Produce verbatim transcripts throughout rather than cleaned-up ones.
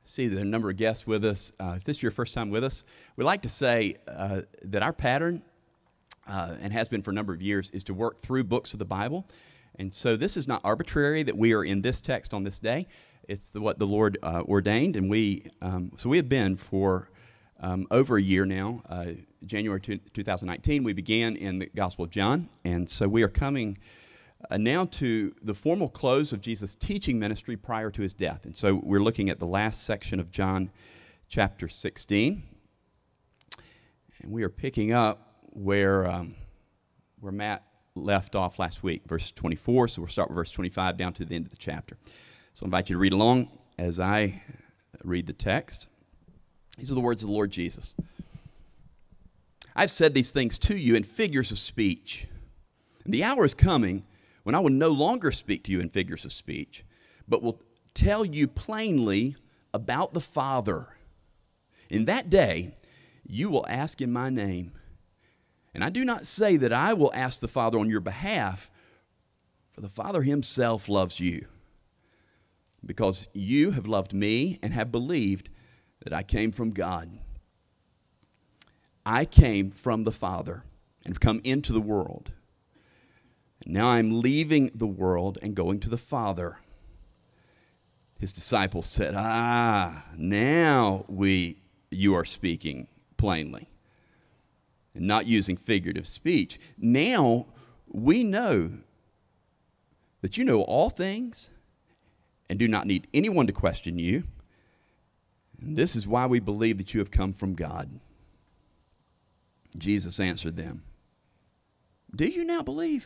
See the number of guests with us. Uh, if this is your first time with us, we like to say uh, that our pattern, uh, and has been for a number of years, is to work through books of the Bible. And so this is not arbitrary that we are in this text on this day. It's the, what the Lord uh, ordained, and we um, so we have been for um, over a year now. Uh, January two thousand nineteen, we began in the Gospel of John, and so we are coming Uh, now to the formal close of Jesus' teaching ministry prior to his death. And so we're looking at the last section of John chapter sixteen. And we are picking up where, um, where Matt left off last week, verse twenty-four. So we'll start with verse twenty-five down to the end of the chapter. So I invite you to read along as I read the text. These are the words of the Lord Jesus. I've said these things to you in figures of speech. And the hour is coming when I will no longer speak to you in figures of speech, but will tell you plainly about the Father. In that day, you will ask in my name. And I do not say that I will ask the Father on your behalf, for the Father himself loves you, because you have loved me and have believed that I came from God. I came from the Father and have come into the world. Now I'm leaving the world and going to the Father. His disciples said, Ah, now we, you are speaking plainly and not using figurative speech. Now we know that you know all things and do not need anyone to question you. And this is why we believe that you have come from God. Jesus answered them, Do you now believe?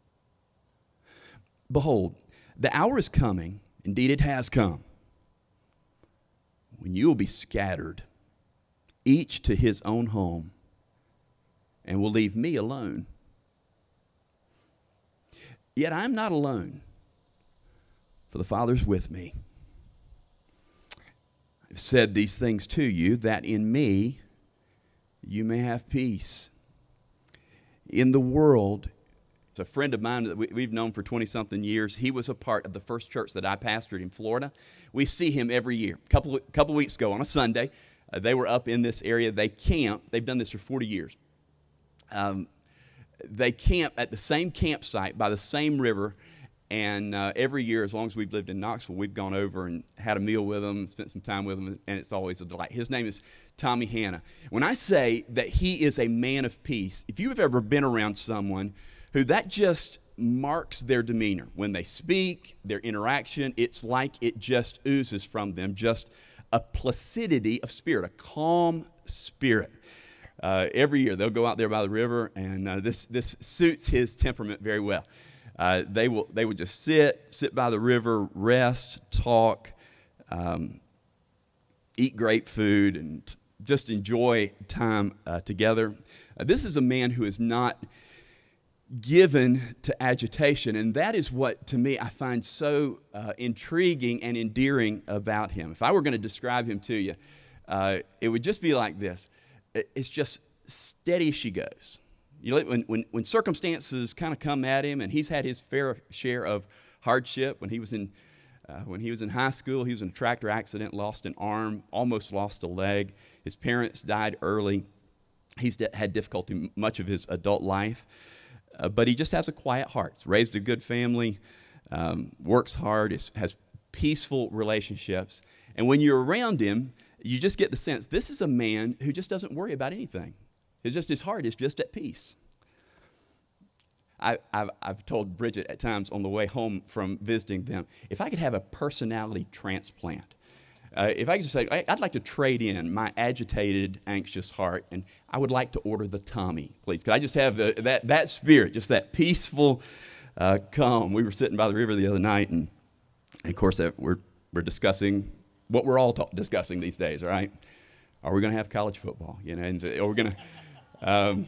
Behold, the hour is coming, indeed it has come, when you will be scattered, each to his own home, and will leave me alone. Yet I am not alone, for the Father's with me. I've said these things to you, that in me you may have peace. In the world, a friend of mine that we've known for twenty-something years. He was a part of the first church that I pastored in Florida. We see him every year. A couple, couple weeks ago on a Sunday, uh, they were up in this area. They camp. They've done this for forty years. Um, they camp at the same campsite by the same river, and uh, every year, as long as we've lived in Knoxville, we've gone over and had a meal with them, spent some time with them, and it's always a delight. His name is Tommy Hanna. When I say that he is a man of peace, if you have ever been around someone who that just marks their demeanor. When they speak, their interaction, it's like it just oozes from them, just a placidity of spirit, a calm spirit. Uh, every year they'll go out there by the river, and uh, this this suits his temperament very well. Uh, they will they would just sit, sit by the river, rest, talk, um, eat great food, and just enjoy time uh, together. Uh, this is a man who is not given to agitation, and that is what, to me, I find so uh, intriguing and endearing about him. If I were going to describe him to you, uh, it would just be like this. It's just steady as she goes. You know, when, when, when circumstances kind of come at him, and he's had his fair share of hardship. When he was in uh, when he was in high school, he was in a tractor accident, lost an arm, almost lost a leg. His parents died early. He's de- had difficulty much of his adult life. Uh, but he just has a quiet heart. He's raised a good family, um, works hard, is, has peaceful relationships. And when you're around him, you just get the sense this is a man who just doesn't worry about anything. It's just his heart is just at peace. I, I've, I've told Bridget at times on the way home from visiting them, if I could have a personality transplant, Uh, if I could just say, I'd like to trade in my agitated, anxious heart, and I would like to order the Tommy, please. Could I just have the, that, that spirit, just that peaceful uh, calm? We were sitting by the river the other night, and, and of course, uh, we're, we're discussing what we're all ta- discussing these days, right? Are we going to have college football? You know, and are we going to, um,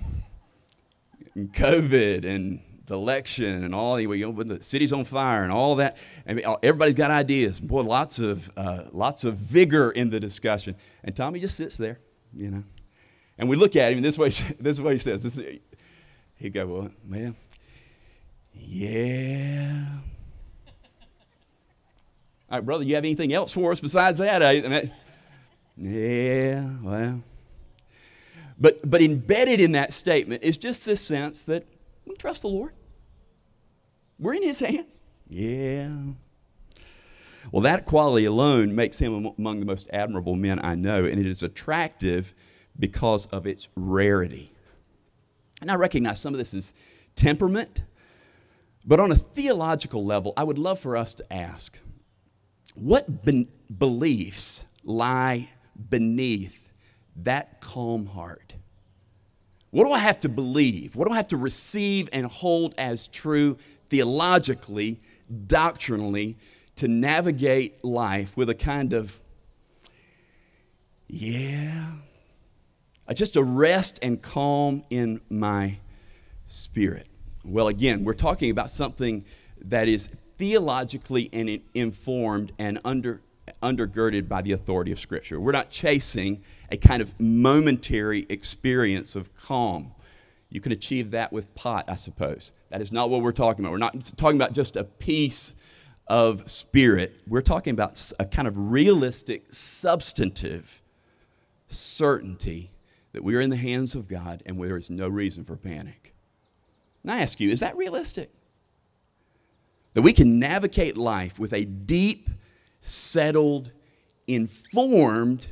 COVID and the election and all, you know, when the city's on fire and all that. I mean, everybody's got ideas. Boy, lots of uh, lots of vigor in the discussion. And Tommy just sits there, you know. And we look at him, and this way, this is what he says. This is, he'd go, well, well, yeah. All right, brother, you have anything else for us besides that? I, I, yeah, well. But, but embedded in that statement is just this sense that we trust the Lord. We're in his hands. Yeah. Well, that quality alone makes him among the most admirable men I know, and it is attractive because of its rarity. And I recognize some of this is temperament, but on a theological level, I would love for us to ask, what be- beliefs lie beneath that calm heart? What do I have to believe? What do I have to receive and hold as true theologically, doctrinally, to navigate life with a kind of, yeah, just a rest and calm in my spirit? Well, again, we're talking about something that is theologically and informed and under, undergirded by the authority of Scripture. We're not chasing a kind of momentary experience of calm. You can achieve that with pot, I suppose. That is not what we're talking about. We're not talking about just a peace of spirit. We're talking about a kind of realistic, substantive certainty that we are in the hands of God and there is no reason for panic. And I ask you, is that realistic? That we can navigate life with a deep, settled, informed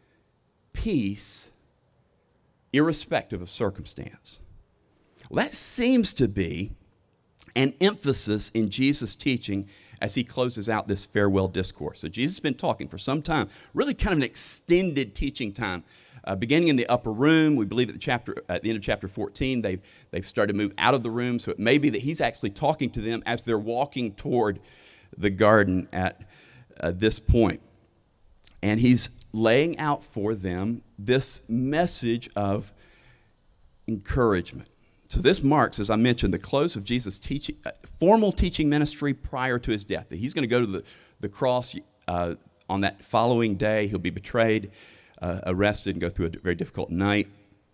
peace, irrespective of circumstance. Well, that seems to be an emphasis in Jesus' teaching as he closes out this farewell discourse. So Jesus has been talking for some time, really kind of an extended teaching time, uh, beginning in the upper room. We believe at the chapter at the end of chapter fourteen, they've they've started to move out of the room. So it may be that he's actually talking to them as they're walking toward the garden at uh, this point. And he's laying out for them this message of encouragement. So this marks, as I mentioned, the close of Jesus' teaching, uh, formal teaching ministry prior to his death. He's going to go to the, the cross uh, on that following day. He'll be betrayed, uh, arrested, and go through a very difficult night.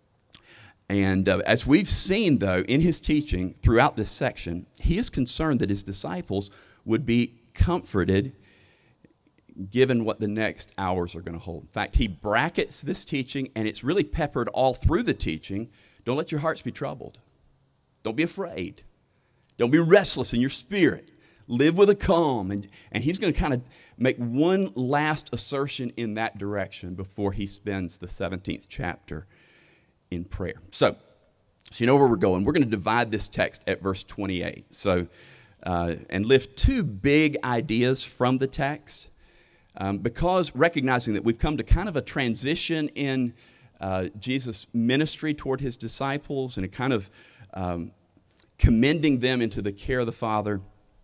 And uh, as we've seen, though, in his teaching throughout this section, he is concerned that his disciples would be comforted given what the next hours are going to hold. In fact, he brackets this teaching, and it's really peppered all through the teaching. Don't let your hearts be troubled. Don't be afraid. Don't be restless in your spirit. Live with a calm. And, and he's going to kind of make one last assertion in that direction before he spends the seventeenth chapter in prayer. So, so you know where we're going. We're going to divide this text at verse twenty-eight. So, uh, and lift two big ideas from the text. Um, because recognizing that we've come to kind of a transition in uh, Jesus' ministry toward his disciples and a kind of um, commending them into the care of the Father,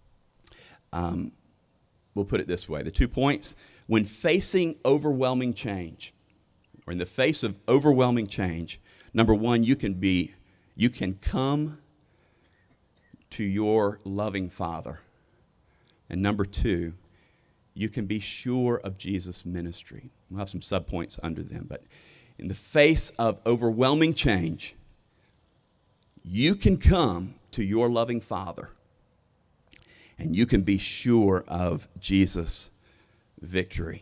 um, we'll put it this way. The two points: when facing overwhelming change, or in the face of overwhelming change, number one, you can be, you can come to your loving Father. And number two, you can be sure of Jesus' ministry. We'll have some subpoints under them, but in the face of overwhelming change, you can come to your loving Father, and you can be sure of Jesus' victory.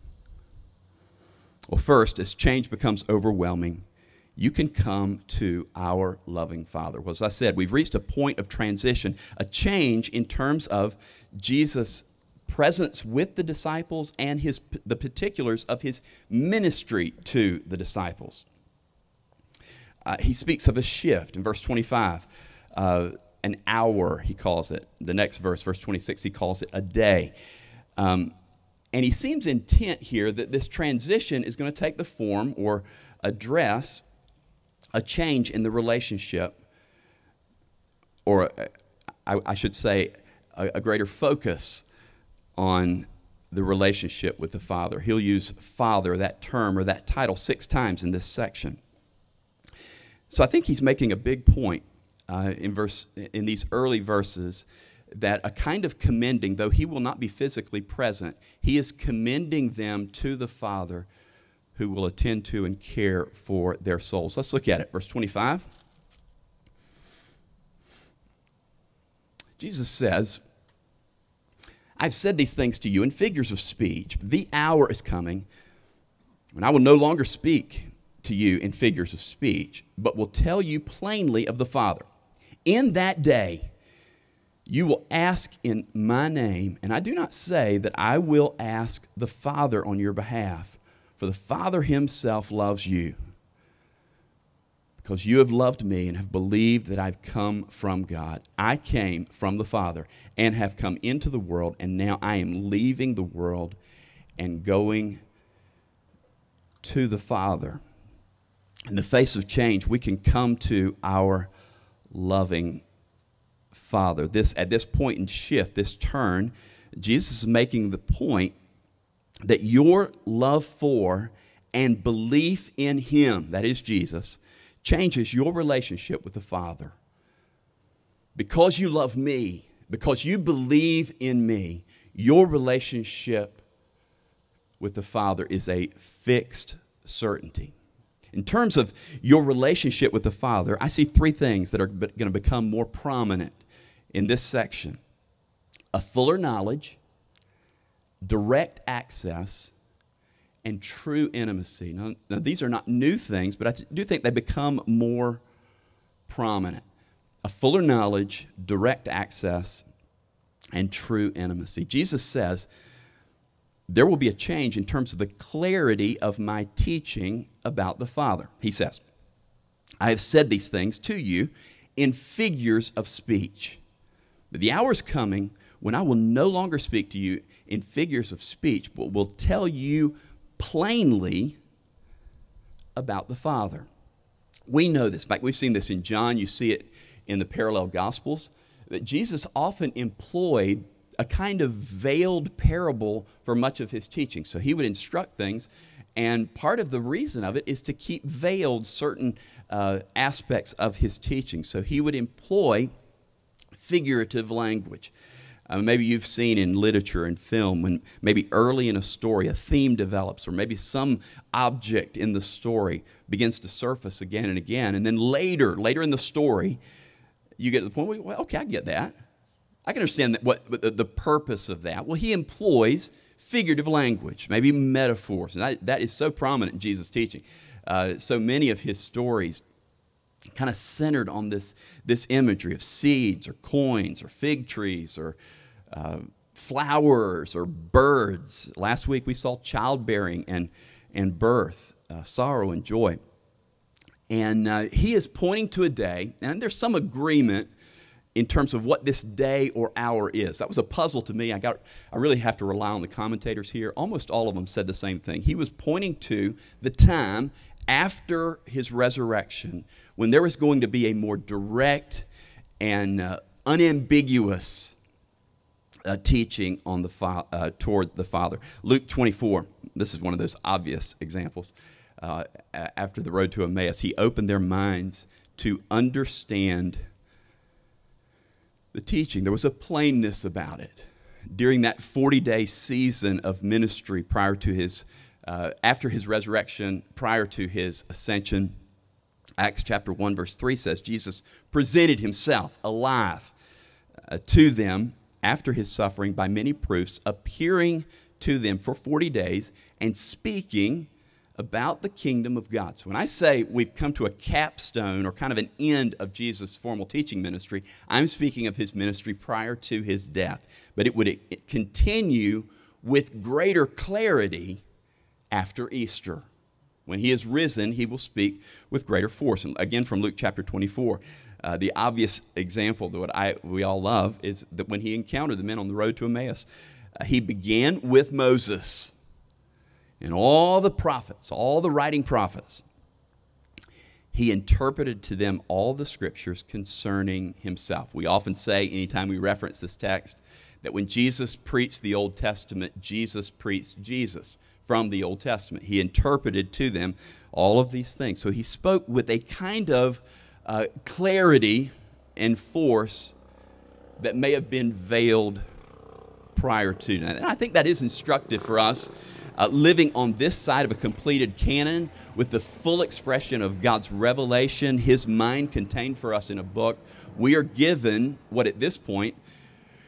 Well, first, as change becomes overwhelming, you can come to our loving Father. Well, as I said, we've reached a point of transition, a change in terms of Jesus' presence with the disciples and his the particulars of his ministry to the disciples. Uh, he speaks of a shift in verse twenty-five, uh, an hour, he calls it. The next verse, verse twenty-six, he calls it a day. Um, and he seems intent here that this transition is going to take the form or address a change in the relationship, or uh, I, I should say a, a greater focus on the relationship with the Father. He'll use Father, that term or that title, six times in this section. So I think he's making a big point uh, in verse in these early verses, that a kind of commending, though he will not be physically present, he is commending them to the Father who will attend to and care for their souls. Let's look at it. Verse twenty-five. Jesus says, I've said these things to you in figures of speech. The hour is coming when I will no longer speak to you in figures of speech, but will tell you plainly of the Father. In that day, you will ask in my name, and I do not say that I will ask the Father on your behalf, for the Father himself loves you, because you have loved me and have believed that I've come from God. I came from the Father and have come into the world, and now I am leaving the world and going to the Father. In the face of change, we can come to our loving Father. This, at this point in shift, this turn, Jesus is making the point that your love for and belief in him, that is Jesus, changes your relationship with the Father. Because you love me, because you believe in me, your relationship with the Father is a fixed certainty. In terms of your relationship with the Father, I see three things that are going to become more prominent in this section: a fuller knowledge, direct access, and true intimacy. Now, now these are not new things, but I th- do think they become more prominent. A fuller knowledge, direct access, and true intimacy. Jesus says, there will be a change in terms of the clarity of my teaching about the Father. He says, I have said these things to you in figures of speech. But the hour is coming when I will no longer speak to you in figures of speech, but will tell you plainly about the Father. We know this. In fact, we've seen this in John. You see it in the parallel Gospels, that Jesus often employed a kind of veiled parable for much of his teaching. So he would instruct things, and part of the reason of it is to keep veiled certain uh, aspects of his teaching. So he would employ figurative language. Uh, maybe you've seen in literature and film when maybe early in a story a theme develops, or maybe some object in the story begins to surface again and again, and then later, later in the story, you get to the point where, well, okay, I get that. I can understand that, what the, the purpose of that. Well, he employs figurative language, maybe metaphors, and that, that is so prominent in Jesus' teaching. Uh, so many of his stories kind of centered on this, this imagery of seeds or coins or fig trees or uh, flowers or birds. Last week we saw childbearing and, and birth, uh, sorrow and joy. And uh, he is pointing to a day, and there's some agreement in terms of what this day or hour is. That was a puzzle to me. I got, I really have to rely on the commentators here. Almost all of them said the same thing. He was pointing to the time after his resurrection when there was going to be a more direct and uh, unambiguous uh, teaching on the fa- uh, toward the Father. Luke twenty-four, this is one of those obvious examples. Uh, after the road to Emmaus, he opened their minds to understand the teaching. There was a plainness about it. During that forty-day season of ministry prior to his, uh, after his resurrection, prior to his ascension, Acts chapter one verse three says, Jesus presented himself alive uh, to them after his suffering by many proofs, appearing to them for forty days and speaking about the kingdom of God. So when I say we've come to a capstone or kind of an end of Jesus' formal teaching ministry, I'm speaking of his ministry prior to his death. But it would it continue with greater clarity after Easter. When he is risen, he will speak with greater force. And again, from Luke chapter twenty-four, uh, the obvious example that I, we all love is that when he encountered the men on the road to Emmaus, uh, he began with Moses and all the prophets, all the writing prophets. He interpreted to them all the scriptures concerning himself. We often say, anytime we reference this text, that when Jesus preached the Old Testament, Jesus preached Jesus from the Old Testament. He interpreted to them all of these things. So he spoke with a kind of uh, clarity and force that may have been veiled prior to. And I think that is instructive for us. Uh, living on this side of a completed canon with the full expression of God's revelation, his mind contained for us in a book, we are given what at this point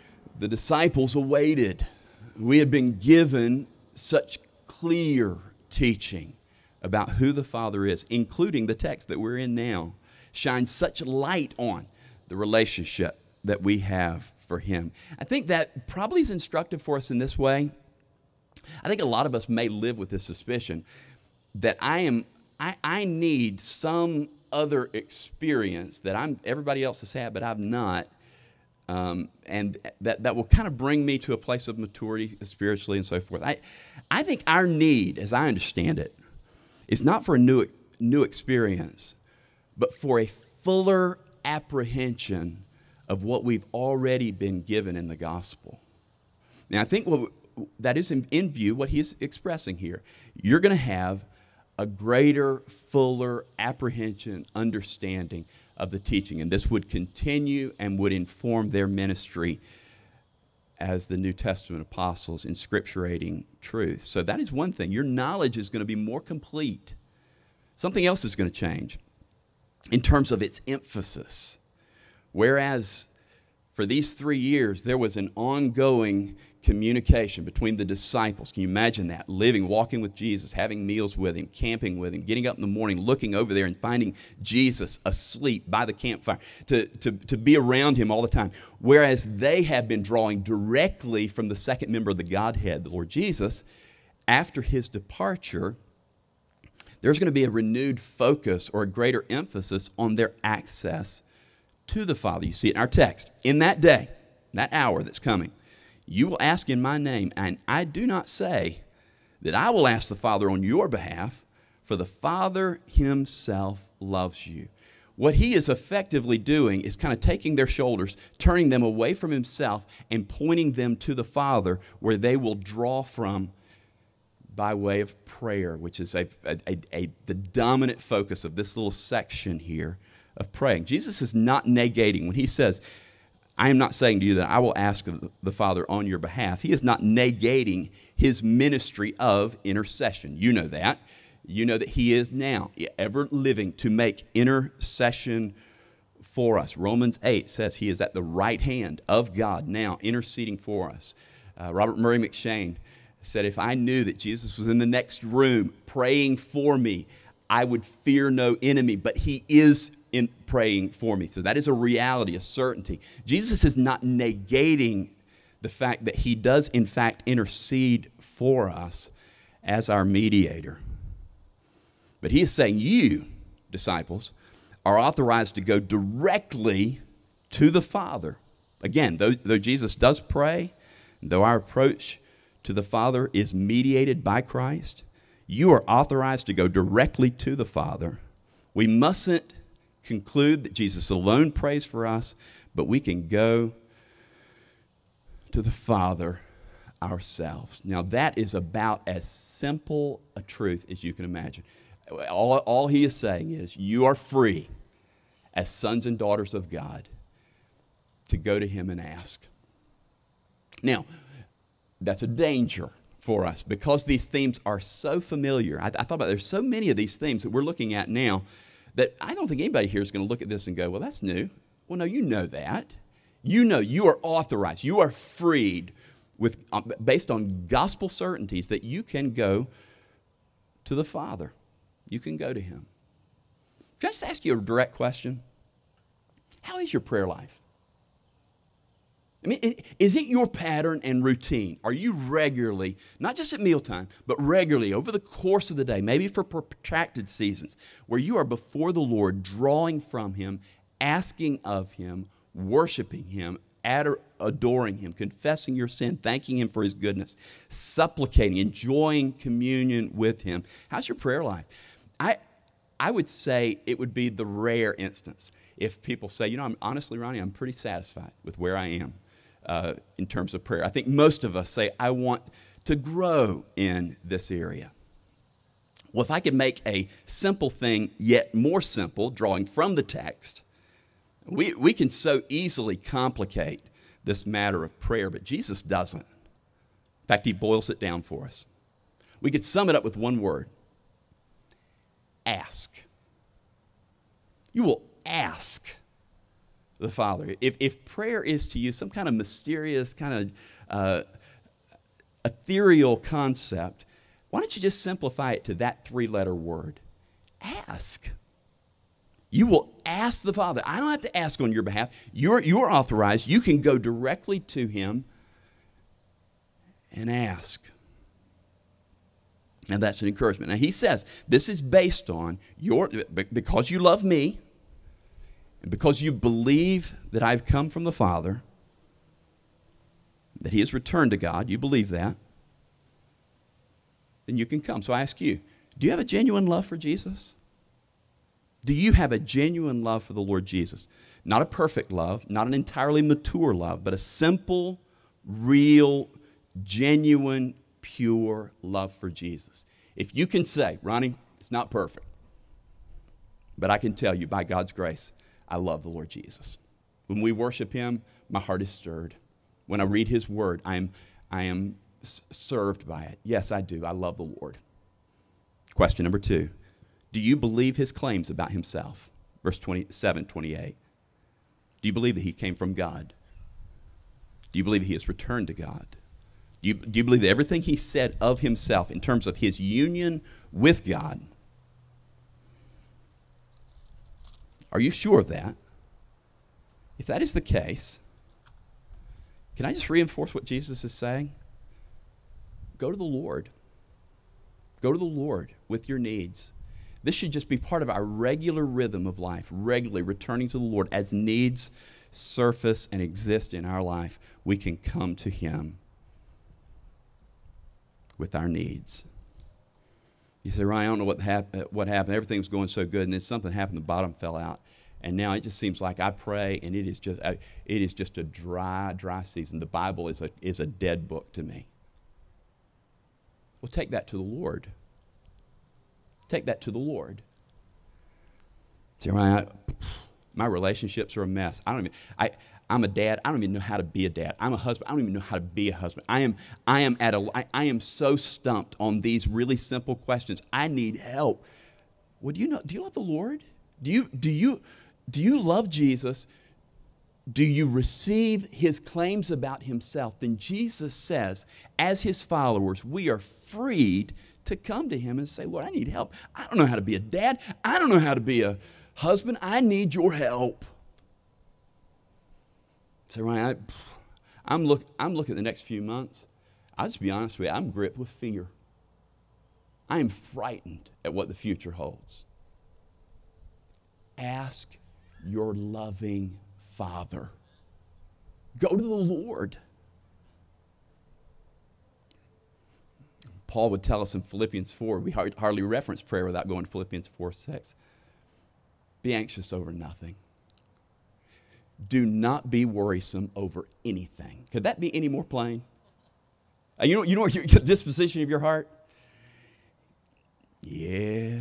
The disciples awaited. We had been given such clear teaching about who the Father is, including the text that we're in now, shines such light on the relationship that we have for Him. I think that probably is instructive for us in this way. I think a lot of us may live with this suspicion that I am, I, I need some other experience that I'm everybody else has had, but I've not. Um, and that, that will kind of bring me to a place of maturity spiritually and so forth. I, I think our need, as I understand it, is not for a new, new experience, but for a fuller apprehension of what we've already been given in the gospel. Now, I think what, that is in, in view what he is expressing here. You're going to have a greater, fuller apprehension, understanding of the teaching. And this would continue and would inform their ministry as the New Testament apostles in scripturating truth. So that is one thing. Your knowledge is going to be more complete. Something else is going to change in terms of its emphasis. Whereas for these three years, there was an ongoing communication between the disciples. Can you imagine that? Living, walking with Jesus, having meals with Him, camping with Him, getting up in the morning, looking over there and finding Jesus asleep by the campfire, to, to, to be around Him all the time. Whereas they have been drawing directly from the second member of the Godhead, the Lord Jesus. After His departure, there's going to be a renewed focus or a greater emphasis on their access to the Father. You see it in our text. In that day, that hour that's coming, you will ask in my name, and I do not say that I will ask the Father on your behalf, for the Father Himself loves you. What He is effectively doing is kind of taking their shoulders, turning them away from Himself, and pointing them to the Father, where they will draw from by way of prayer, which is a, a, a, a, the dominant focus of this little section here of praying. Jesus is not negating when He says, I am not saying to you that I will ask the Father on your behalf. He is not negating His ministry of intercession. You know that. You know that He is now ever living to make intercession for us. Romans eight says He is at the right hand of God now interceding for us. Uh, Robert Murray McShane said, if I knew that Jesus was in the next room praying for me, I would fear no enemy, but He is in praying for me. So that is a reality, a certainty. Jesus is not negating the fact that He does in fact intercede for us as our mediator. But He is saying you, disciples, are authorized to go directly to the Father. Again, though, though Jesus does pray, though our approach to the Father is mediated by Christ, you are authorized to go directly to the Father. We mustn't conclude that Jesus alone prays for us, but we can go to the Father ourselves. Now, that is about as simple a truth as you can imagine. All, all He is saying is you are free as sons and daughters of God to go to Him and ask. Now, that's a danger for us because these themes are so familiar. I, I thought about it. There's so many of these themes that we're looking at now that I don't think anybody here is going to look at this and go, well, that's new. Well, no, you know that. You know you are authorized. You are freed with, uh, based on gospel certainties that you can go to the Father. You can go to Him. Can I just ask you a direct question? How is your prayer life? I mean, is it your pattern and routine? Are you regularly, not just at mealtime, but regularly over the course of the day, maybe for protracted seasons, where you are before the Lord, drawing from Him, asking of Him, worshiping Him, ador- adoring Him, confessing your sin, thanking Him for His goodness, supplicating, enjoying communion with Him? How's your prayer life? I, I would say it would be the rare instance if people say, you know, I'm honestly, Ronnie, I'm pretty satisfied with where I am. Uh, in terms of prayer. I think most of us say, I want to grow in this area. Well, if I could make a simple thing yet more simple, drawing from the text, we, we can so easily complicate this matter of prayer, but Jesus doesn't. In fact, He boils it down for us. We could sum it up with one word: ask. You will ask the Father. If, if prayer is to you some kind of mysterious, kind of uh, ethereal concept, why don't you just simplify it to that three-letter word? Ask. You will ask the Father. I don't have to ask on your behalf. You're, you're authorized. You can go directly to him and ask. And that's an encouragement. Now he says, this is based on your, because you love me, and because you believe that I've come from the Father, that he has returned to God, you believe that, then you can come. So I ask you, do you have a genuine love for Jesus? Do you have a genuine love for the Lord Jesus? Not a perfect love, not an entirely mature love, but a simple, real, genuine, pure love for Jesus. If you can say, Ronnie, it's not perfect, but I can tell you by God's grace, I love the Lord Jesus. When we worship him, my heart is stirred. When I read his word, I am, I am served by it. Yes, I do. I love the Lord. Question number two. Do you believe his claims about himself? Verse twenty-seven, twenty-eight. Do you believe that he came from God? Do you believe that he has returned to God? Do you, do you believe that everything he said of himself in terms of his union with God, are you sure of that? If that is the case, can I just reinforce what Jesus is saying? Go to the Lord. Go to the Lord with your needs. This should just be part of our regular rhythm of life, regularly returning to the Lord as needs surface and exist in our life. We can come to him with our needs. You say, Ryan, I don't know what, hap- what happened. Everything was going so good, and then something happened, the bottom fell out. And now it just seems like I pray, and it is just it is just a dry, dry season. The Bible is a, is a dead book to me. Well, take that to the Lord. Take that to the Lord. Say, Ryan, I, my relationships are a mess. I don't even, I, I'm a dad. I don't even know how to be a dad. I'm a husband. I don't even know how to be a husband. I am, I am at a, I, I am so stumped on these really simple questions. I need help. Well, do you know, do you love the Lord? Do you, do you, do you love Jesus? Do you receive his claims about himself? Then Jesus says, as his followers, we are freed to come to him and say, Lord, I need help. I don't know how to be a dad. I don't know how to be a husband. I need your help. So, Ryan, I, I'm, look, I'm looking at the next few months. I'll just be honest with you. I'm gripped with fear. I am frightened at what the future holds. Ask your loving Father. Go to the Lord. Paul would tell us in Philippians four, we hardly reference prayer without going to Philippians four six. Be anxious over nothing. Do not be worrisome over anything. Could that be any more plain? Uh, you know, you know your disposition of your heart? Yeah.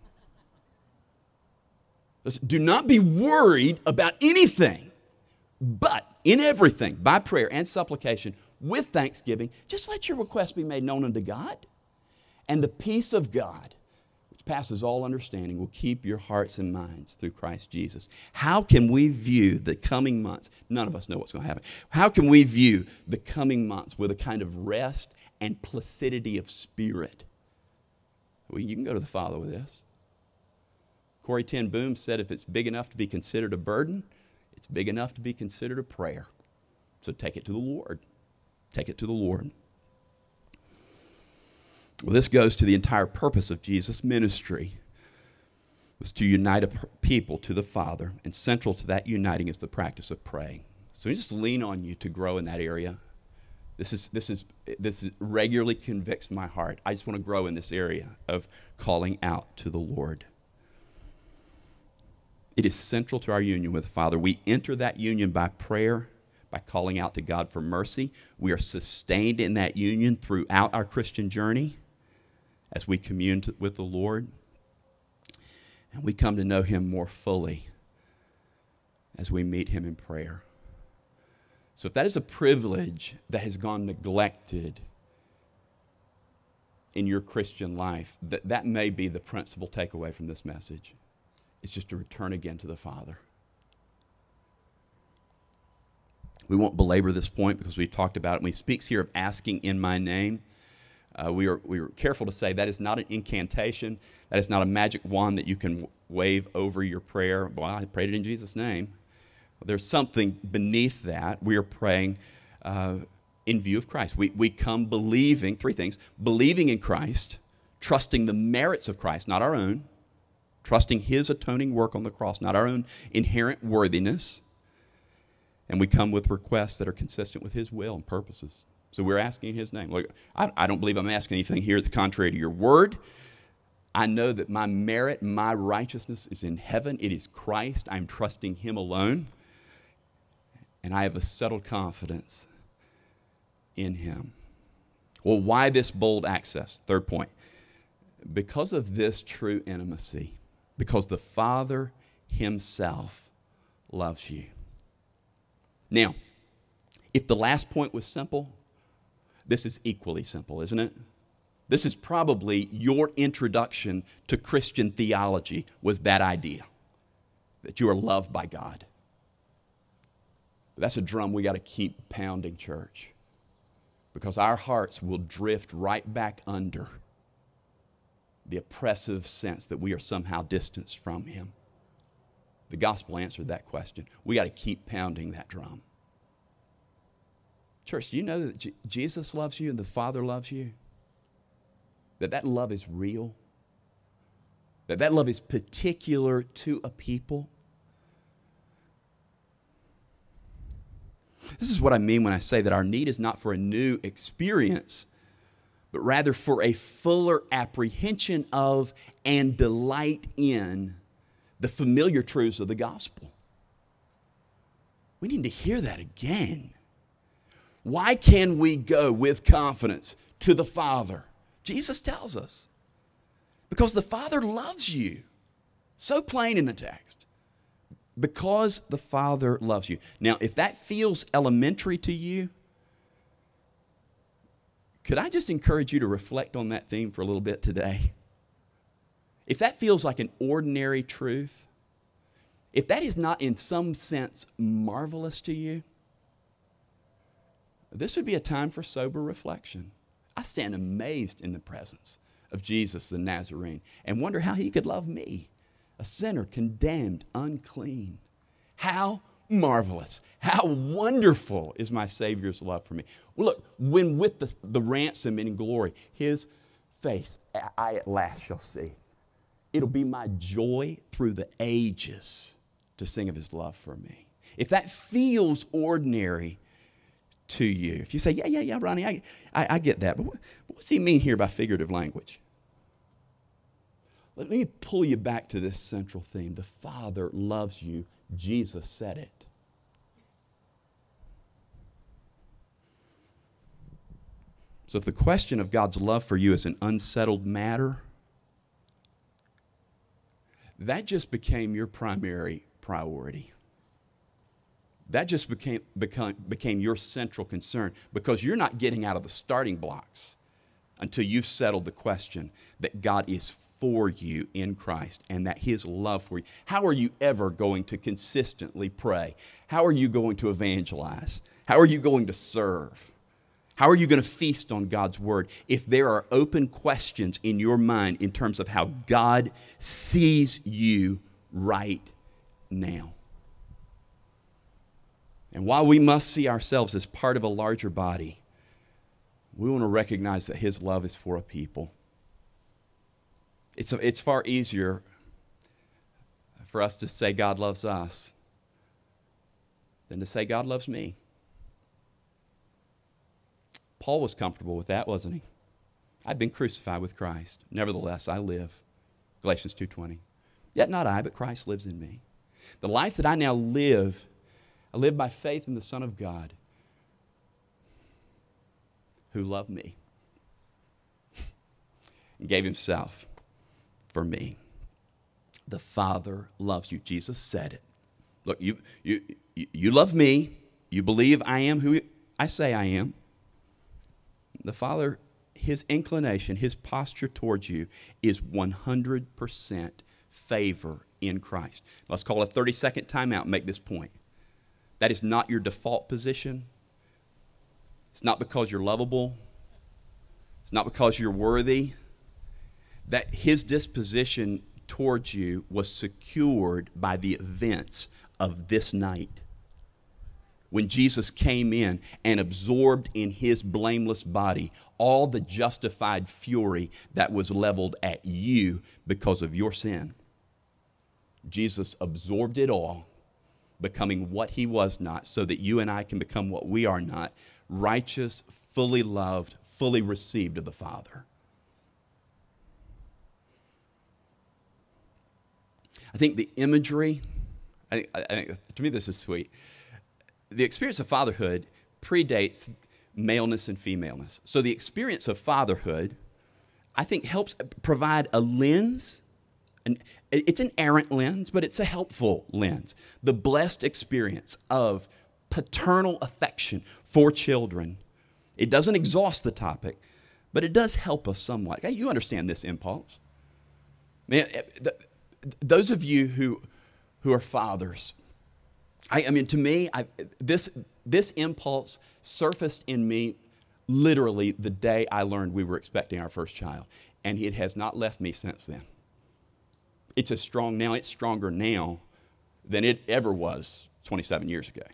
Listen, do not be worried about anything, but in everything, by prayer and supplication, with thanksgiving, just let your requests be made known unto God. And the peace of God, which passes all understanding, will keep your hearts and minds through Christ Jesus. How can we view the coming months? None of us know what's going to happen. How can we view the coming months with a kind of rest and placidity of spirit? Well, you can go to the Father with this. Corrie ten Boom said if it's big enough to be considered a burden, it's big enough to be considered a prayer. So take it to the Lord. Take it to the Lord. Well, this goes to the entire purpose of Jesus' ministry, was to unite a people to the Father, and central to that uniting is the practice of praying. So we just lean on you to grow in that area. This is this is this is regularly convicts my heart. I just want to grow in this area of calling out to the Lord. It is central to our union with the Father. We enter that union by prayer, by calling out to God for mercy. We are sustained in that union throughout our Christian journey as we commune to, with the Lord. And we come to know him more fully as we meet him in prayer. So if that is a privilege that has gone neglected in your Christian life, that, that may be the principal takeaway from this message. It's just to return again to the Father. We won't belabor this point because we've talked about it. When he speaks here of asking in my name, uh, we, are, we are careful to say that is not an incantation. That is not a magic wand that you can w- wave over your prayer. Well, I prayed it in Jesus' name. There's something beneath that. We are praying uh, in view of Christ. We, we come believing, three things, believing in Christ, trusting the merits of Christ, not our own, trusting his atoning work on the cross, not our own inherent worthiness. And we come with requests that are consistent with his will and purposes. So we're asking in his name. Look, I, I don't believe I'm asking anything here that's contrary to your word. I know that my merit, my righteousness is in heaven. It is Christ. I'm trusting him alone. And I have a settled confidence in him. Well, why this bold access? Third point. Because of this true intimacy. Because the Father himself loves you. Now, if the last point was simple, this is equally simple, isn't it? This is probably your introduction to Christian theology, was that idea, that you are loved by God. That's a drum we got to keep pounding, church, because our hearts will drift right back under the oppressive sense that we are somehow distanced from him. The gospel answered that question. We got to keep pounding that drum. Church, do you know that J- Jesus loves you and the Father loves you? That that love is real? That that love is particular to a people? This is what I mean when I say that our need is not for a new experience, but rather for a fuller apprehension of and delight in the familiar truths of the gospel. We need to hear that again. Why can we go with confidence to the Father? Jesus tells us. Because the Father loves you. So plain in the text. Because the Father loves you. Now, if that feels elementary to you, could I just encourage you to reflect on that theme for a little bit today? If that feels like an ordinary truth, if that is not in some sense marvelous to you, this would be a time for sober reflection. I stand amazed in the presence of Jesus the Nazarene and wonder how he could love me, a sinner condemned, unclean. How marvelous, how wonderful is my Savior's love for me. Well, look, when with the, the ransom and in glory, his face I at last shall see. It'll be my joy through the ages to sing of his love for me. If that feels ordinary to you, if you say, yeah, yeah, yeah, Ronnie, I, I, I get that, but what, what's he mean here by figurative language? Let me pull you back to this central theme. The Father loves you. Jesus said it. So if the question of God's love for you is an unsettled matter, that just became your primary priority. That just became, became, became your central concern because you're not getting out of the starting blocks until you've settled the question that God is for you in Christ and that his love for you. How are you ever going to consistently pray? How are you going to evangelize? How are you going to serve? How are you going to feast on God's word if there are open questions in your mind in terms of how God sees you right now? And while we must see ourselves as part of a larger body, we want to recognize that his love is for a people. It's, a, it's far easier for us to say God loves us than to say God loves me. Paul was comfortable with that, wasn't he? I've been crucified with Christ. Nevertheless, I live. Galatians two twenty. Yet not I, but Christ lives in me. The life that I now live, I live by faith in the Son of God who loved me and gave himself for me. The Father loves you. Jesus said it. Look, you, you, you love me. You believe I am who I say I am. The Father, his inclination, his posture towards you is one hundred percent favor in Christ. Let's call a thirty-second timeout and make this point. That is not your default position. It's not because you're lovable. It's not because you're worthy. That his disposition towards you was secured by the events of this night. When Jesus came in and absorbed in his blameless body all the justified fury that was leveled at you because of your sin. Jesus absorbed it all, becoming what he was not, so that you and I can become what we are not, righteous, fully loved, fully received of the Father. I think the imagery, I, I, I, to me this is sweet. The experience of fatherhood predates maleness and femaleness. So the experience of fatherhood, I think, helps provide a lens. And it's an errant lens, but it's a helpful lens. The blessed experience of paternal affection for children. It doesn't exhaust the topic, but it does help us somewhat. Okay, you understand this impulse. Man, the, those of you who, who are fathers, I, I mean, to me, I, this, this impulse surfaced in me literally the day I learned we were expecting our first child, and it has not left me since then. It's as strong now, it's stronger now than it ever was twenty-seven years ago.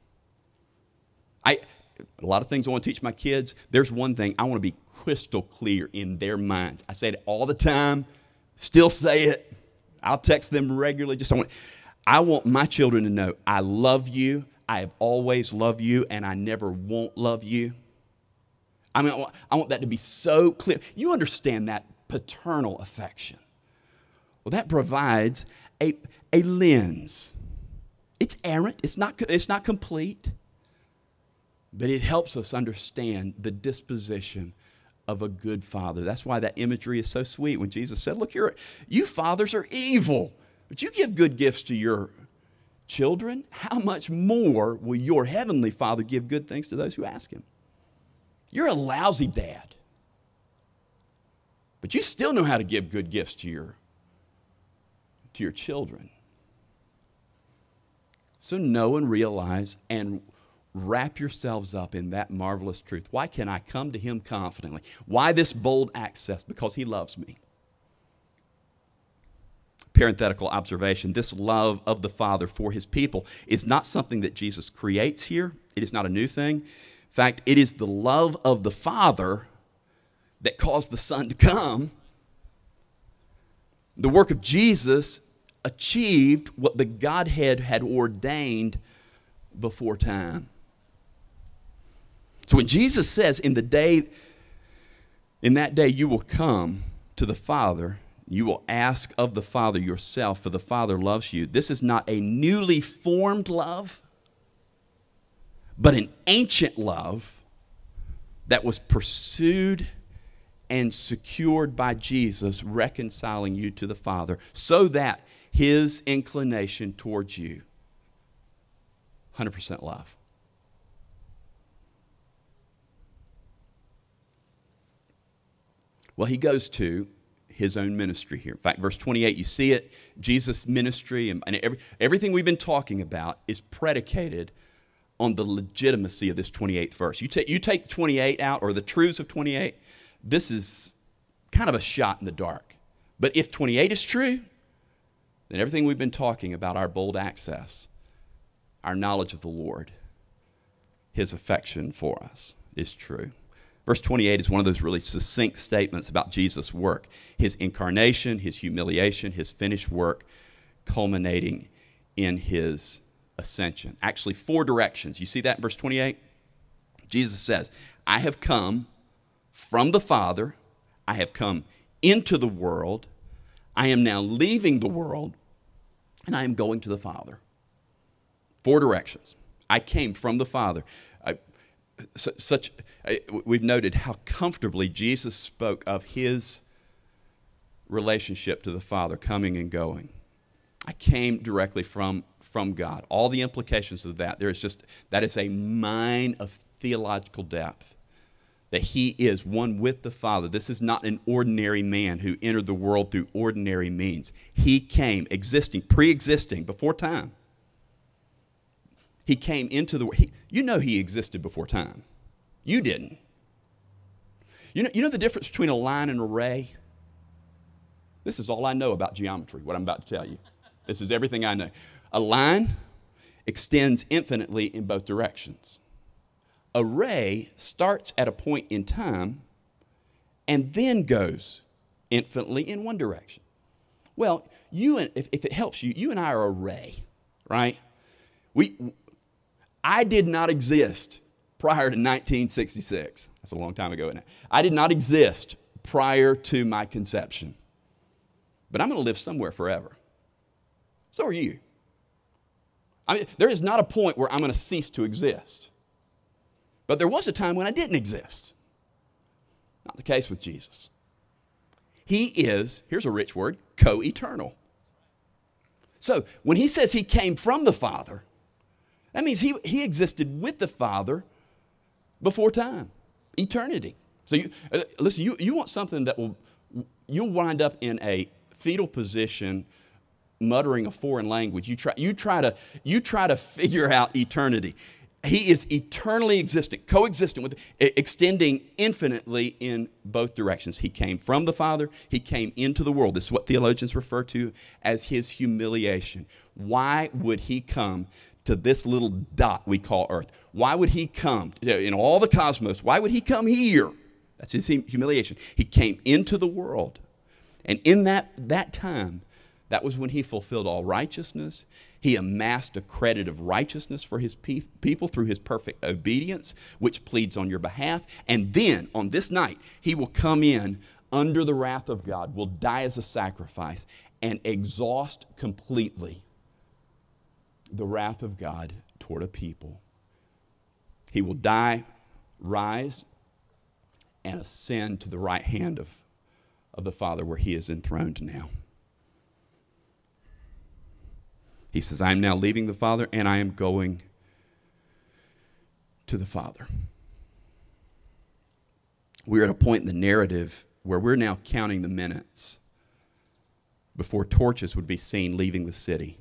I, a lot of things I want to teach my kids. There's one thing, I want to be crystal clear in their minds. I say it all the time, still say it. I'll text them regularly. Just I want, I want my children to know I love you, I have always loved you, and I never won't love you. I mean, I want that to be so clear. You understand that paternal affection. Well, that provides a, a lens. It's errant, it's not, it's not complete, but it helps us understand the disposition of a good father. That's why that imagery is so sweet when Jesus said, look, you're, you fathers are evil, but you give good gifts to your children. How much more will your heavenly Father give good things to those who ask him? You're a lousy dad, but you still know how to give good gifts to your, to your children. So know and realize and wrap yourselves up in that marvelous truth. Why can I come to him confidently? Why this bold access? Because he loves me. Parenthetical observation, this love of the Father for his people is not something that Jesus creates here. It is not a new thing. In fact, it is the love of the Father that caused the Son to come. The work of Jesus achieved what the Godhead had ordained before time. So when Jesus says, in the day, in that day you will come to the Father, you will ask of the Father yourself, for the Father loves you. This is not a newly formed love, but an ancient love that was pursued and secured by Jesus, reconciling you to the Father, so that his inclination towards you, one hundred percent love. Well, he goes to his own ministry here. In fact, verse twenty-eight, you see it. Jesus' ministry and, and every, everything we've been talking about is predicated on the legitimacy of this twenty-eighth verse. You, take you take twenty-eight out, or the truths of twenty-eight, this is kind of a shot in the dark. But if twenty-eight is true, then everything we've been talking about, our bold access, our knowledge of the Lord, his affection for us, is true. Verse twenty-eight is one of those really succinct statements about Jesus' work, his incarnation, his humiliation, his finished work, culminating in his ascension. Actually, four directions. You see that in verse twenty-eight? Jesus says, I have come from the Father, I have come into the world, I am now leaving the world, and I am going to the Father. Four directions. I came from the Father. I, such, I, we've noted how comfortably Jesus spoke of his relationship to the Father, coming and going. I came directly from, from God. All the implications of that, there is just, that is a mine of theological depth. That he is one with the Father. This is not an ordinary man who entered the world through ordinary means. He came existing, pre-existing, before time. He came into the world. You know he existed before time. You didn't. You know, you know the difference between a line and a ray? This is all I know about geometry, what I'm about to tell you. This is everything I know. A line extends infinitely in both directions. A ray starts at a point in time and then goes infinitely in one direction. Well, you and if, if it helps you, you and I are a ray, right? We, I did not exist prior to nineteen sixty-six. That's a long time ago, isn't it? I did not exist prior to my conception. But I'm going to live somewhere forever. So are you. I mean, there is not a point where I'm going to cease to exist. But there was a time when I didn't exist. Not the case with Jesus. He is, here's a rich word, co-eternal. So when he says he came from the Father, that means he, he existed with the Father before time, eternity. So you, uh, listen, you, you want something that will, you'll wind up in a fetal position muttering a foreign language. You try, you try to, you try to figure out eternity. He is eternally existent, coexistent with, extending infinitely in both directions. He came from the Father. He came into the world. This is what theologians refer to as his humiliation. Why would he come to this little dot we call Earth? Why would he come in all the cosmos? Why would he come here? That's his humiliation. He came into the world. And in that, that time, that was when he fulfilled all righteousness. He amassed a credit of righteousness for his pe- people through his perfect obedience, which pleads on your behalf. And then, on this night, he will come in under the wrath of God, will die as a sacrifice, and exhaust completely the wrath of God toward a people. He will die, rise, and ascend to the right hand of, of the Father where he is enthroned now. He says, I am now leaving the Father and I am going to the Father. We're at a point in the narrative where we're now counting the minutes before torches would be seen leaving the city.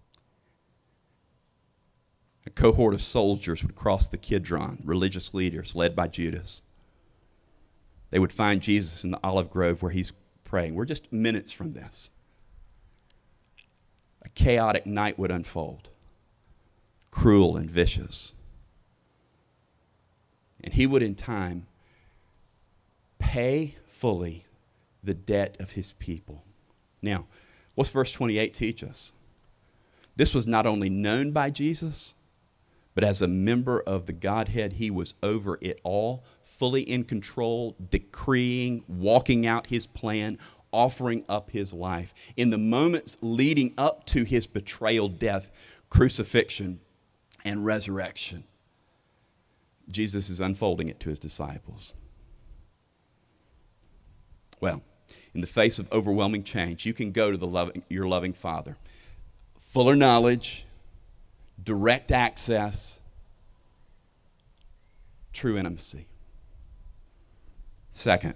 A cohort of soldiers would cross the Kidron, religious leaders led by Judas. They would find Jesus in the olive grove where he's praying. We're just minutes from this. A chaotic night would unfold, cruel and vicious. And he would in time pay fully the debt of his people. Now, what's verse twenty-eight teach us? This was not only known by Jesus, but as a member of the Godhead, he was over it all, fully in control, decreeing, walking out his plan, offering up his life. In the moments leading up to his betrayal, death, crucifixion, and resurrection, Jesus is unfolding it to his disciples. Well, in the face of overwhelming change, you can go to the loving, your loving Father. Fuller knowledge, direct access, true intimacy. Second,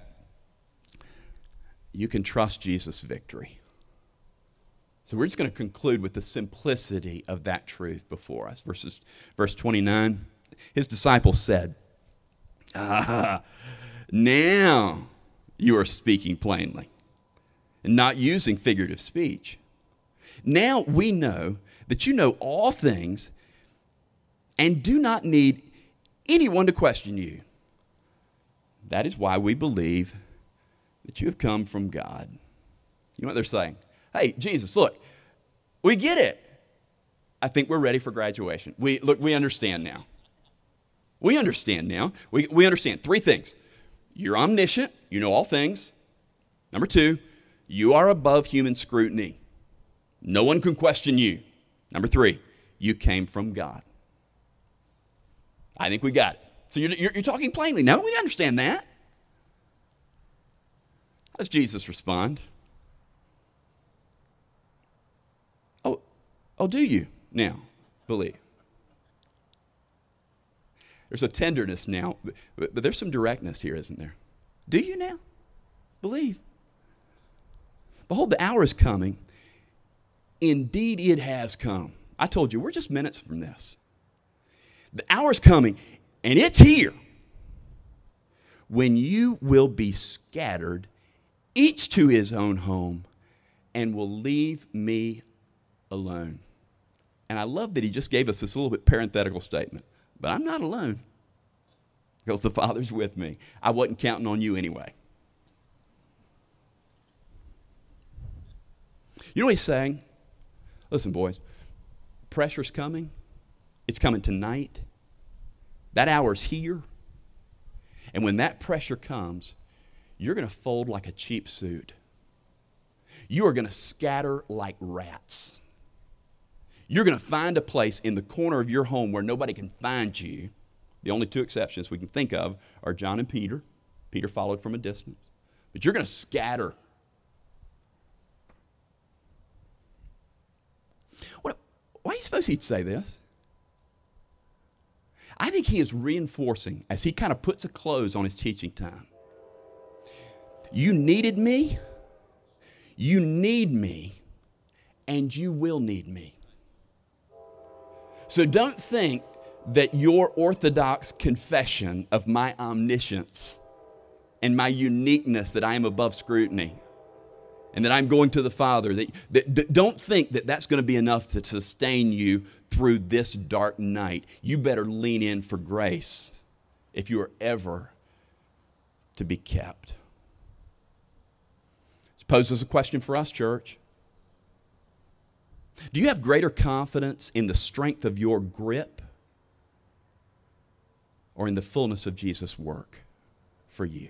you can trust Jesus' victory. So we're just going to conclude with the simplicity of that truth before us. Verses, verse twenty-nine, his disciples said, ah, now you are speaking plainly and not using figurative speech. Now we know that you know all things and do not need anyone to question you. That is why we believe that you have come from God. You know what they're saying? Hey, Jesus, look, we get it. I think we're ready for graduation. We look, we understand now. We understand now. We, we understand three things. You're omniscient. You know all things. Number two, you are above human scrutiny. No one can question you. Number three, you came from God. I think we got it. So you're, you're, you're talking plainly. No, we understand that. How does Jesus respond? Oh, oh, do you now believe? There's a tenderness now, but, but there's some directness here, isn't there? Do you now believe? Behold, the hour is coming. Indeed, it has come. I told you, we're just minutes from this. The hour's coming, and it's here, when you will be scattered, each to his own home, and will leave me alone. And I love that he just gave us this little bit parenthetical statement. But I'm not alone, because the Father's with me. I wasn't counting on you anyway. You know what he's saying? Listen, boys, pressure's coming. It's coming tonight. That hour's here. And when that pressure comes, you're going to fold like a cheap suit. You are going to scatter like rats. You're going to find a place in the corner of your home where nobody can find you. The only two exceptions we can think of are John and Peter. Peter followed from a distance. But you're going to scatter. What, why do you suppose he'd say this? I think he is reinforcing, as he kind of puts a close on his teaching time. You needed me, you need me, and you will need me. So don't think that your orthodox confession of my omniscience and my uniqueness, that I am above scrutiny and that I'm going to the Father, that, that, that don't think that that's going to be enough to sustain you through this dark night. You better lean in for grace if you are ever to be kept. This poses a question for us, church. Do you have greater confidence in the strength of your grip or in the fullness of Jesus' work for you?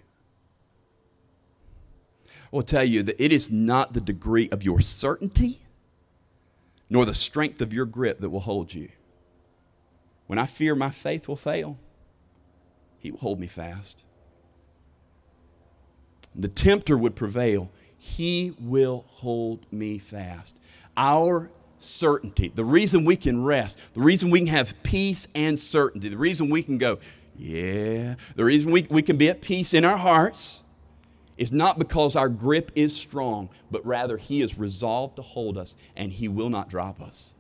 I will tell you that it is not the degree of your certainty nor the strength of your grip that will hold you. When I fear my faith will fail, he will hold me fast. The tempter would prevail. He will hold me fast. Our certainty, the reason we can rest, the reason we can have peace and certainty, the reason we can go, yeah, the reason we, we can be at peace in our hearts is not because our grip is strong, but rather he is resolved to hold us and he will not drop us.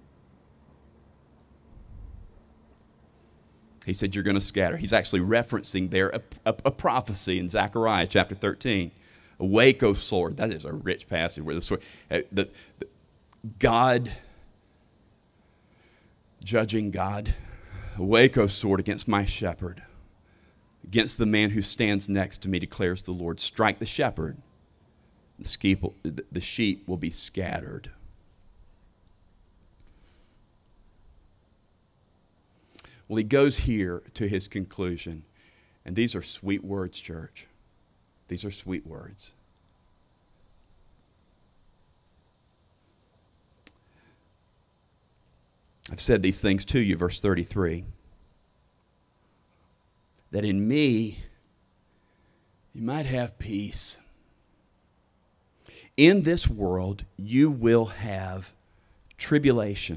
He said, you're going to scatter. He's actually referencing there a, a, a prophecy in Zechariah chapter thirteen. Awake, O sword. That is a rich passage where the sword, uh, the, the God, judging God, awake, O sword, against my shepherd, against the man who stands next to me, declares the Lord. Strike the shepherd, the sheep will, the sheep will be scattered. Well, he goes here to his conclusion, and these are sweet words, church. These are sweet words. I've said these things to you, verse thirty-three, that in me you might have peace. In this world you will have tribulation.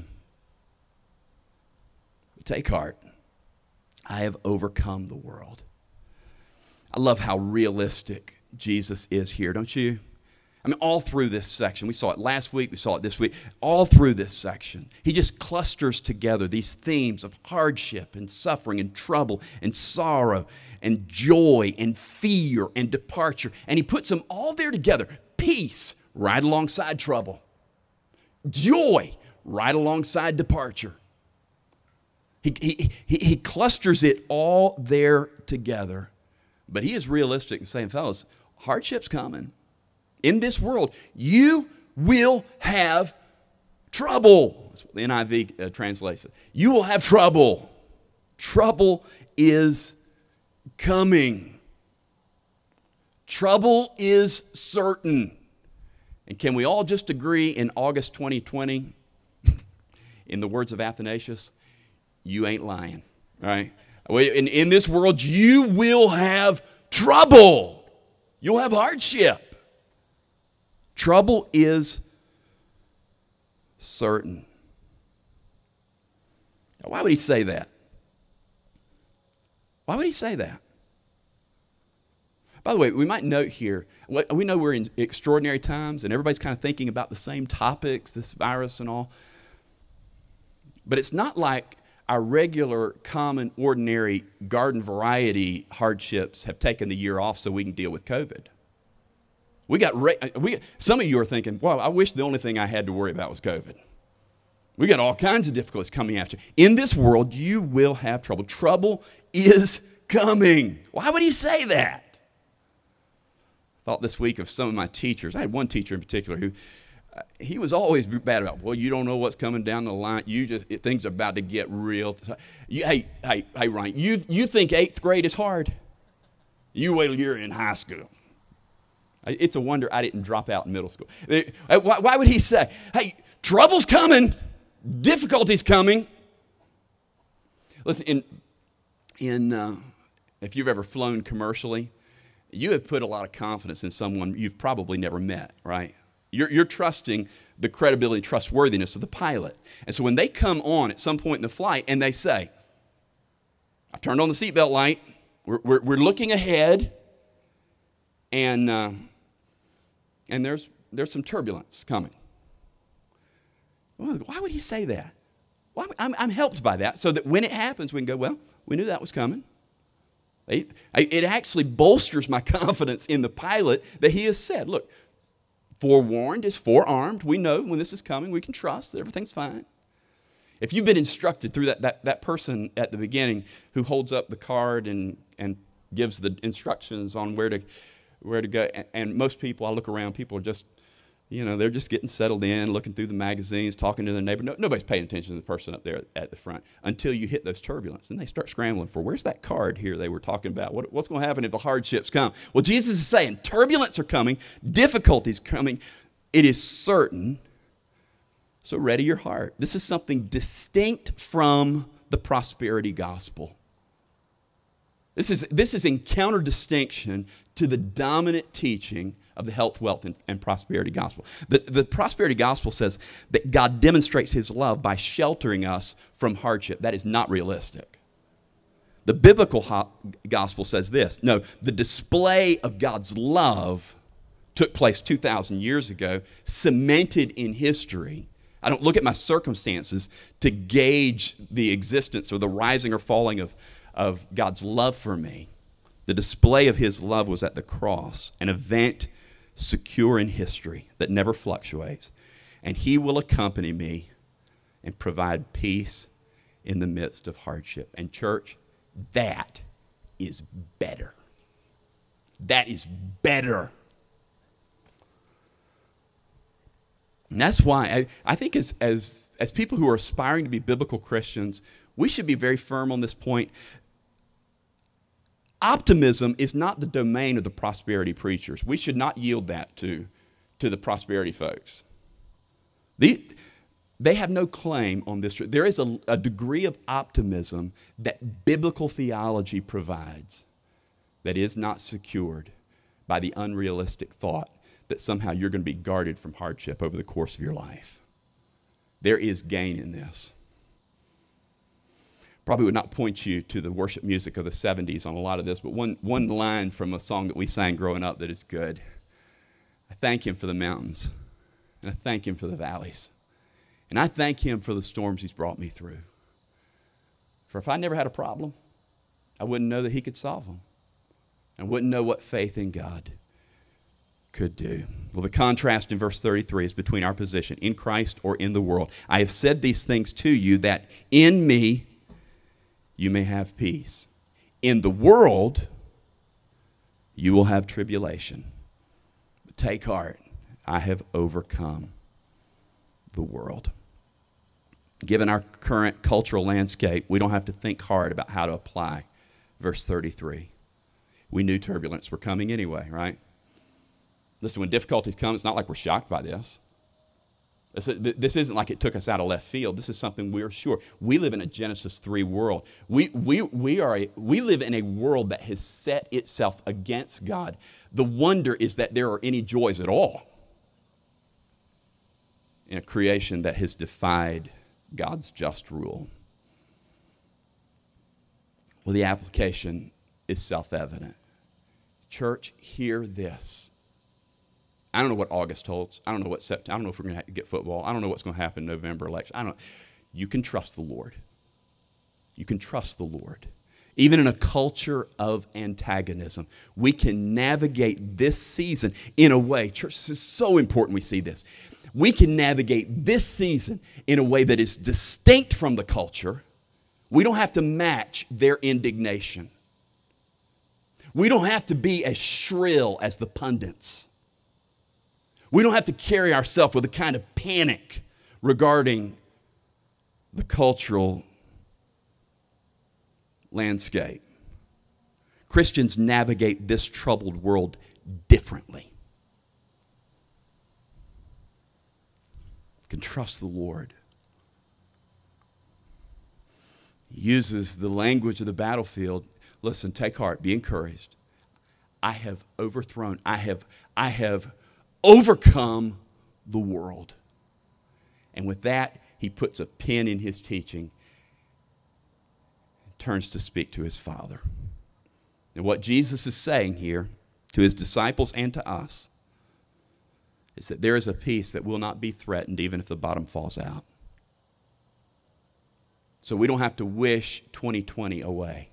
Take heart. I have overcome the world. I love how realistic Jesus is here, don't you? I mean, all through this section. We saw it last week. We saw it this week. All through this section. He just clusters together these themes of hardship and suffering and trouble and sorrow and joy and fear and departure. And he puts them all there together. Peace right alongside trouble. Joy right alongside departure. He, he, he, he clusters it all there together. But he is realistic in saying, fellas, hardship's coming. In this world, you will have trouble. That's what the N I V uh, translates it. You will have trouble. Trouble is coming. Trouble is certain. And can we all just agree in August twenty twenty, in the words of Athanasius, you ain't lying, all right? In, in this world, you will have trouble. You'll have hardship. Trouble is certain. Now, why would he say that? Why would he say that? By the way, we might note here, we know we're in extraordinary times and everybody's kind of thinking about the same topics, this virus and all. But it's not like our regular, common, ordinary, garden variety hardships have taken the year off so we can deal with COVID. We got re- we. Some of you are thinking, "Wow, I wish the only thing I had to worry about was COVID." We got all kinds of difficulties coming after. In this world, you will have trouble. Trouble is coming. Why would he say that? I thought this week of some of my teachers. I had one teacher in particular who, uh, he was always bad about, well, you don't know what's coming down the line. You just, it, things are about to get real. You, hey, hey, hey, Ryan, you, you think eighth grade is hard? You wait till you're in high school. It's a wonder I didn't drop out in middle school. Why, why would he say, hey, trouble's coming, difficulty's coming? Listen, in, in uh, if you've ever flown commercially, you have put a lot of confidence in someone you've probably never met, right? You're, you're trusting the credibility and trustworthiness of the pilot. And so when they come on at some point in the flight and they say, I've turned on the seatbelt light, we're, we're, we're looking ahead, and... Uh, And there's, there's some turbulence coming. Well, why would he say that? Well, I'm, I'm helped by that so that when it happens, we can go, well, we knew that was coming. It, it actually bolsters my confidence in the pilot that he has said, look, forewarned is forearmed. We know when this is coming. We can trust that everything's fine. If you've been instructed through that, that, that person at the beginning who holds up the card and, and gives the instructions on where to where to go. And, and most people, I look around, people are just, you know, they're just getting settled in, looking through the magazines, talking to their neighbor. No, nobody's paying attention to the person up there at the front until you hit those turbulence. And they start scrambling for, where's that card here they were talking about? What, what's going to happen if the hardships come? Well, Jesus is saying turbulence are coming, difficulties coming. It is certain. So ready your heart. This is something distinct from the prosperity gospel. This is, this is in counter-distinction to the dominant teaching of the health, wealth, and, and prosperity gospel. The, the prosperity gospel says that God demonstrates his love by sheltering us from hardship. That is not realistic. The biblical ho- gospel says this. No, the display of God's love took place two thousand years ago, cemented in history. I don't look at my circumstances to gauge the existence or the rising or falling of of God's love for me. The display of his love was at the cross, an event secure in history that never fluctuates. And he will accompany me and provide peace in the midst of hardship. And church, that is better. That is better. And that's why I, I think as, as, as people who are aspiring to be biblical Christians, we should be very firm on this point. Optimism is not the domain of the prosperity preachers. We should not yield that to, to the prosperity folks. The, they have no claim on this. There is a, a degree of optimism that biblical theology provides that is not secured by the unrealistic thought that somehow you're going to be guarded from hardship over the course of your life. There is gain in this. Probably would not point you to the worship music of the seventies on a lot of this, but one, one line from a song that we sang growing up that is good. I thank him for the mountains, and I thank him for the valleys, and I thank him for the storms he's brought me through. For if I never had a problem, I wouldn't know that he could solve them. I wouldn't know what faith in God could do. Well, the contrast in verse thirty-three is between our position in Christ or in the world. I have said these things to you that in me you may have peace. In the world, you will have tribulation. But take heart, I have overcome the world. Given our current cultural landscape, we don't have to think hard about how to apply verse thirty-three. We knew turbulence were coming anyway, right? Listen, when difficulties come, it's not like we're shocked by this. This isn't like it took us out of left field. This is something we're sure. We live in a Genesis three world. We, we, we, are a, we live in a world that has set itself against God. The wonder is that there are any joys at all in a creation that has defied God's just rule. Well, the application is self-evident. Church, hear this. I don't know what August holds. I don't know what September. I don't know if we're going to get football. I don't know what's going to happen in November election. I don't know. You can trust the Lord. You can trust the Lord. Even in a culture of antagonism, we can navigate this season in a way, church, this is so important we see this. We can navigate this season in a way that is distinct from the culture. We don't have to match their indignation. We don't have to be as shrill as the pundits. We don't have to carry ourselves with a kind of panic regarding the cultural landscape. Christians navigate this troubled world differently. You can trust the Lord. He uses the language of the battlefield. Listen, take heart, be encouraged. I have overthrown, I have, I have overcome the world. And with that, he puts a pin in his teaching and turns to speak to his Father. And what Jesus is saying here to his disciples and to us is that there is a peace that will not be threatened even if the bottom falls out. So we don't have to wish twenty twenty away.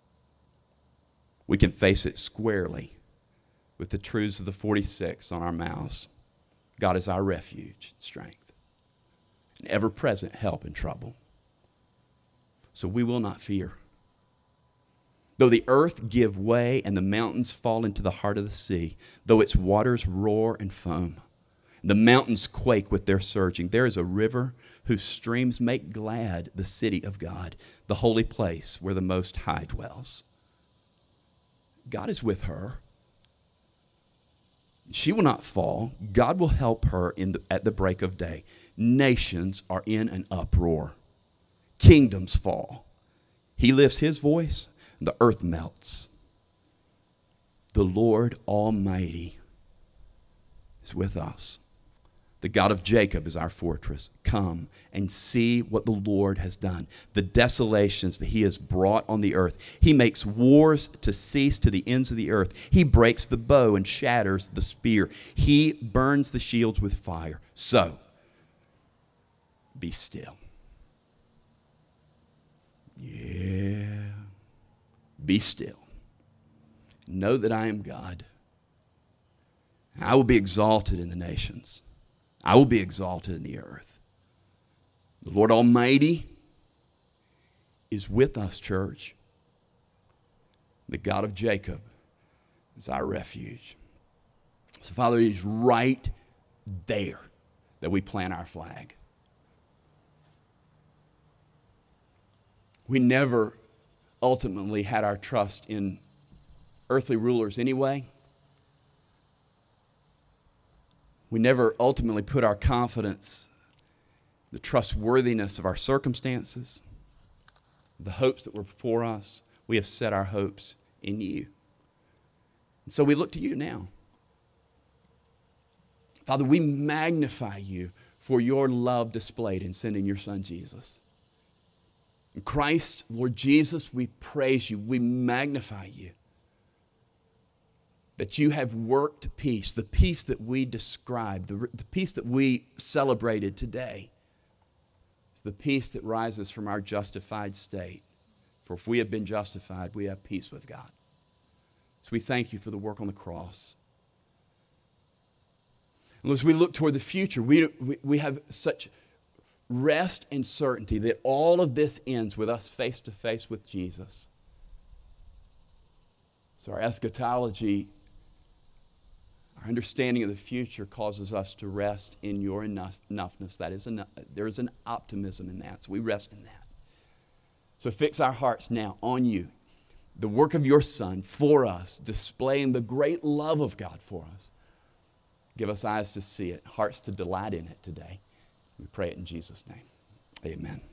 We can face it squarely with the truths of the forty-six on our mouths. God is our refuge and strength, an ever-present help in trouble. So we will not fear. Though the earth give way and the mountains fall into the heart of the sea, though its waters roar and foam, the mountains quake with their surging, there is a river whose streams make glad the city of God, the holy place where the Most High dwells. God is with her. She will not fall. God will help her in the, at the break of day. Nations are in an uproar. Kingdoms fall. He lifts his voice, and the earth melts. The Lord Almighty is with us. The God of Jacob is our fortress. Come and see what the Lord has done, the desolations that he has brought on the earth. He makes wars to cease to the ends of the earth. He breaks the bow and shatters the spear. He burns the shields with fire. So, be still. Yeah. Be still. Know that I am God. I will be exalted in the nations. I will be exalted in the earth. The Lord Almighty is with us, church. The God of Jacob is our refuge. So, Father, it is right there that we plant our flag. We never ultimately had our trust in earthly rulers anyway. We never ultimately put our confidence, the trustworthiness of our circumstances, the hopes that were before us. We have set our hopes in you. And so we look to you now. Father, we magnify you for your love displayed in sending your Son Jesus. In Christ, Lord Jesus, we praise you. We magnify you. That you have worked peace, the peace that we described, the, the peace that we celebrated today. It's the peace that rises from our justified state. For if we have been justified, we have peace with God. So we thank you for the work on the cross. And as we look toward the future, we, we, we have such rest and certainty that all of this ends with us face to face with Jesus. So our eschatology, our understanding of the future causes us to rest in your enough, enoughness. That is enough. There is an optimism in that, so we rest in that. So fix our hearts now on you, the work of your Son for us, displaying the great love of God for us. Give us eyes to see it, hearts to delight in it today. We pray it in Jesus' name. Amen.